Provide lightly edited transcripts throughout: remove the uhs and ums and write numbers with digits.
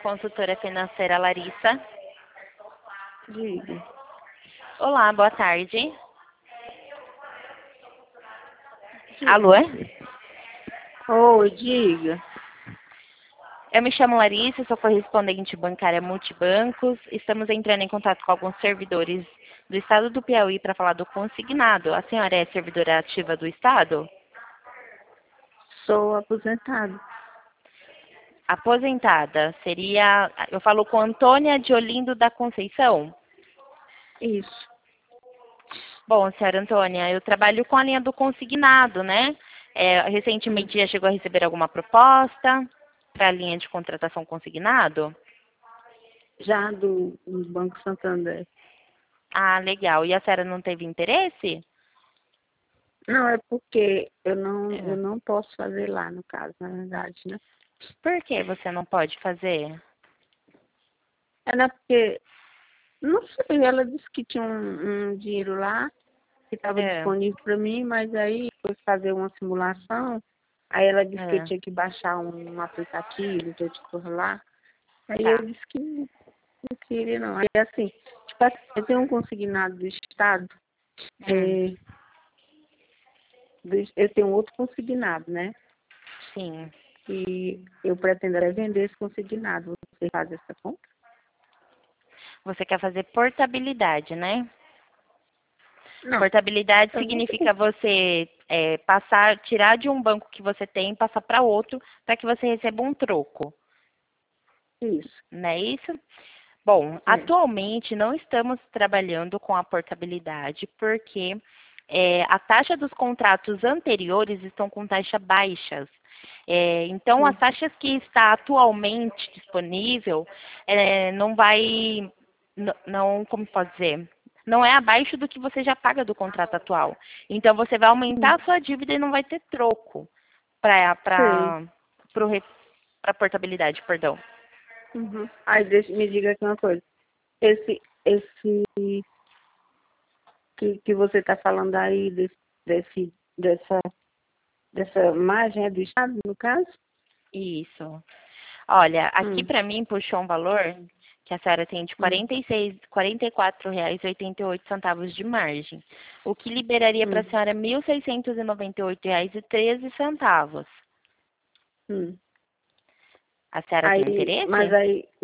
consultora financeira Larissa. Diga. Olá, boa tarde. Diga. Alô? Oi, diga. Eu me chamo Larissa, sou correspondente bancária Multibancos. Estamos entrando em contato com alguns servidores do estado do Piauí para falar do consignado. A senhora é servidora ativa do estado? Sou aposentado. Aposentada. Seria... Eu falo com Antônia de Olindo da Conceição. Isso. Bom, senhora Antônia, eu trabalho com a linha do consignado, né? Recentemente já chegou a receber alguma proposta para a linha de contratação consignado? Já do Banco Santander. Ah, legal. E a senhora não teve interesse? Não, é porque eu É. não posso fazer lá, no caso, na verdade, né? Por que você não pode fazer? Era porque, não sei, ela disse que tinha um dinheiro lá que estava É, disponível para mim, mas aí foi fazer uma simulação, aí ela disse que eu é, tinha que baixar um aplicativo, de outra coisa lá. Aí eu tá. disse que não queria, não. Aí assim, tipo assim, eu tenho um consignado do Estado, Hum, é, eu tenho outro consignado, né? sim. E eu pretendo é vender esse consignado. Você faz essa compra? Você quer fazer portabilidade, né? Não, Portabilidade eu não significa tenho você tirar de um banco que você tem e passar para outro para que você receba um troco. isso. Não é isso? Bom, É. atualmente não estamos trabalhando com a portabilidade porque a taxa dos contratos anteriores estão com taxas baixas. Então, as Hum, taxas que está atualmente disponível não vai, não, como pode dizer, não é abaixo do que você já paga do contrato atual. Então, você vai hum, aumentar a sua dívida e não vai ter troco para sei. a portabilidade, perdão. Uhum. Aí me diga aqui uma coisa. Esse que você está falando aí, dessa margem é do Estado, no caso? Isso. Olha, aqui Hum, para mim puxou um valor que a senhora tem de hum, R$ 44,88 de margem, o que liberaria para a hum, senhora R$ 1.698,13. hum. A senhora tem Aí, interesse?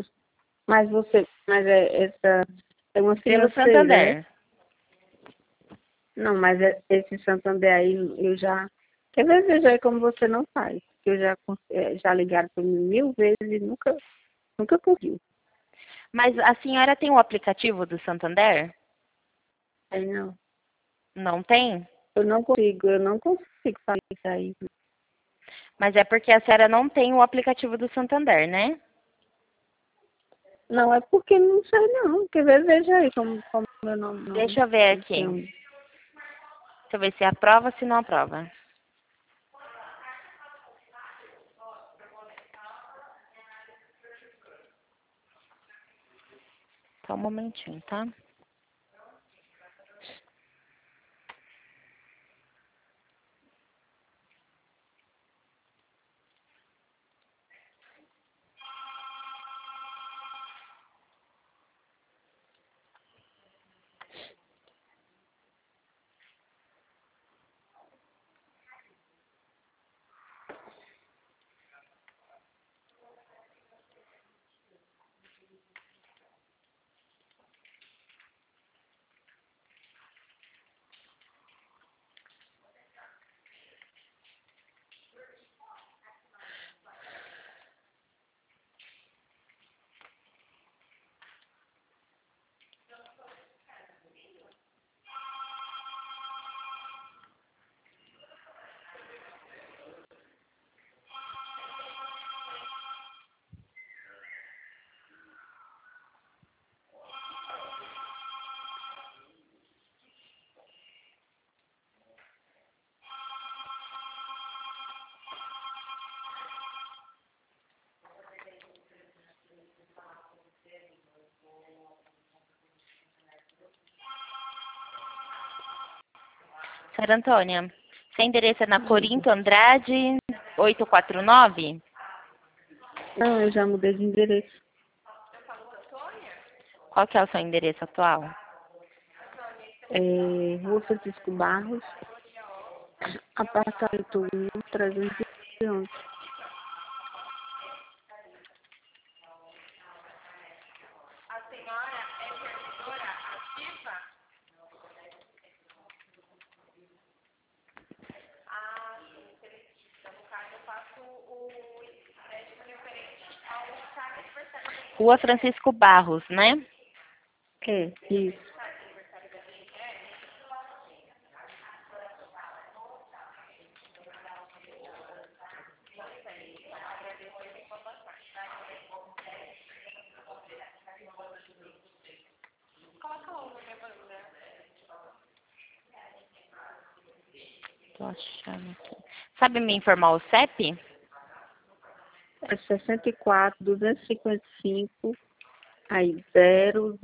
mas essa é uma Pelo financeira, é? Santander. Não, mas esse Santander aí eu já. Quer ver, veja aí como você não faz. Que eu já ligaram para mim 1000 vezes e nunca conseguiu. Mas a senhora tem o aplicativo do Santander? Aí não. Não tem? Eu não consigo fazer isso aí. Mas é porque a senhora não tem o aplicativo do Santander, né? Não, é porque não sei não. Quer ver, veja aí como eu Deixa eu ver não aqui. tenho. Deixa eu ver se aprova ou se não aprova. Só um momentinho, tá? Senhora Antônia, seu endereço é na Diga. Corinto Andrade 849? Não, eu já mudei de endereço. Qual que é o seu endereço atual? Rua Francisco Barros, apartamento 1, 311. Rua Francisco Barros, né? Isso. Tô achando aqui. Sabe me informar o CEP? É 64 255, aí 000.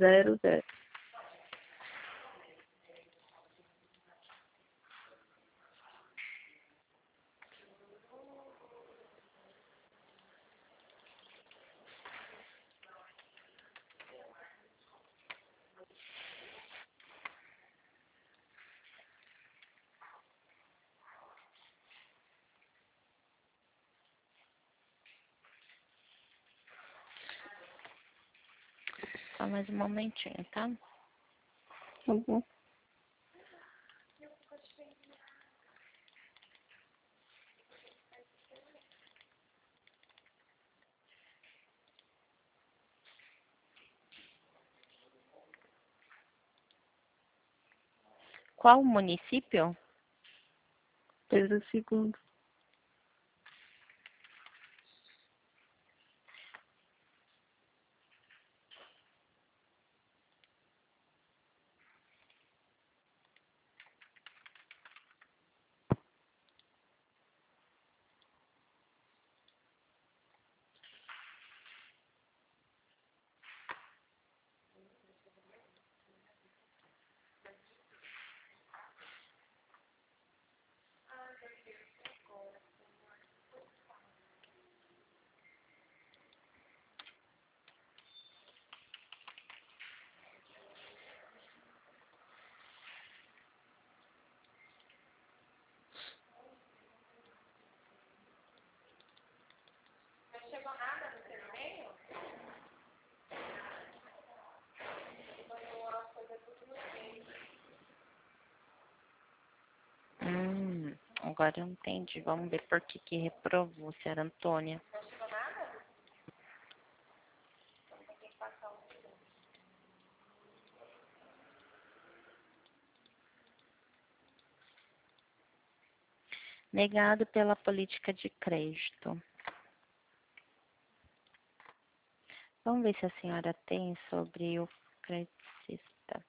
Só mais um momentinho, tá? Tá bom. Qual o município? Pedro II. Agora eu entendi. Vamos ver por que reprovou, senhora Antônia. Negado pela política de crédito. Vamos ver se a senhora tem sobre o credicista.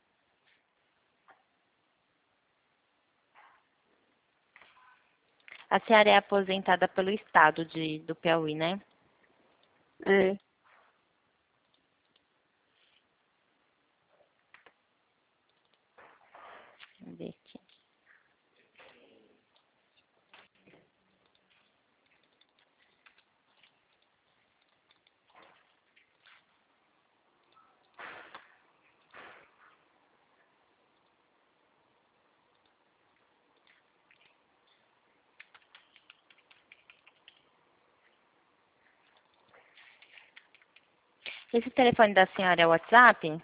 A senhora é aposentada pelo estado do Piauí, né? É. Vamos ver aqui. Esse telefone da senhora é o WhatsApp?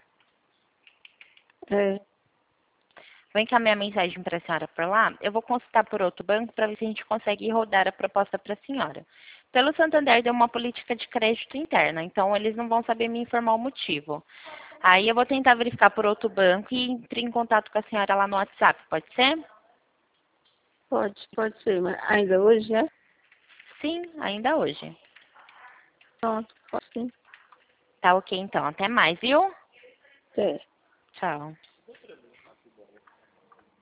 É. Vou encaminhar mensagem para a senhora por lá. Eu vou consultar por outro banco para ver se a gente consegue rodar a proposta para a senhora. Pelo Santander deu uma política de crédito interna, então eles não vão saber me informar o motivo. Aí eu vou tentar verificar por outro banco e entrar em contato com a senhora lá no WhatsApp, pode ser? Pode ser, mas ainda hoje é? Sim, ainda hoje. Pronto, pode sim. Tá ok então, até mais, viu? É. Tchau.